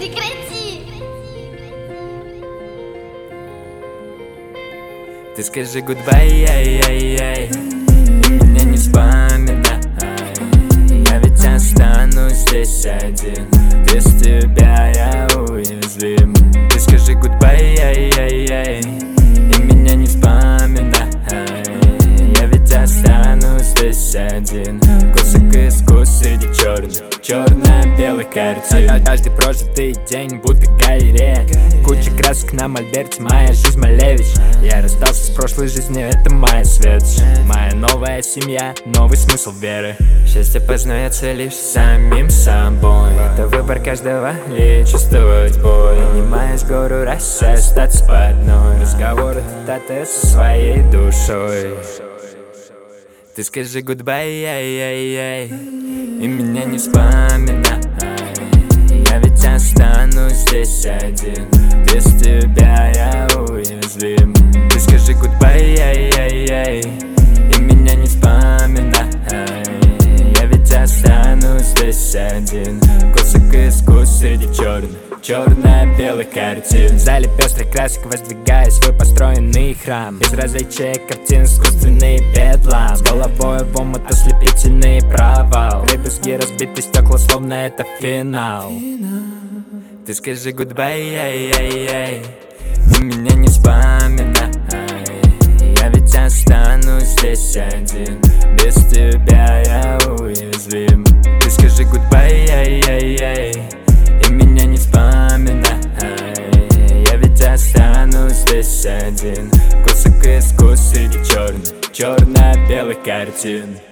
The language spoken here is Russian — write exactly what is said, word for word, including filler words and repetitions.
Прекрати! Ты скажи goodbye, эй, эй, эй, и меня не вспоминай. Я ведь останусь здесь один, без тебя я уязвим. Ты скажи goodbye, эй, эй, эй, и меня не вспоминай. Я ведь останусь здесь один, кусок искусств среди черных, черно-белых картин. Каждый прожитый день будто галерея, куча красок на мольберте, моя жизнь Малевич. Я расстался с прошлой жизнью, это моя светоч, моя новая семья, новый смысл веры. Счастье познается лишь самим собой, это выбор каждого ли чувствовать боль. Поднимаясь в гору, раз остаться по одной, разговоры цитаты со своей душой. Ты скажи goodbye, эй, эй, эй, и меня не вспоминай. Я ведь останусь здесь один, без тебя я уязвим. Ты скажи goodbye, эй, эй, эй, и меня не вспоминай. Я ведь останусь здесь один, кусок искусств среди черных, черно-белых картин. В зале пестрых красок воздвигая свой построенный храм, без различия картин, искусственный бедлам. С головой в омут ослепительный провал, дребезги, разбитые стекла, словно это финал. Ты скажи goodbye, эй, эй, эй, и меня не вспоминай. Я ведь останусь здесь один, без тебя я уязвим. Ты скажи goodbye, эй, эй, эй, и меня не вспоминай. Я ведь останусь здесь один, кусок искусств среди черных, черно-белых картин.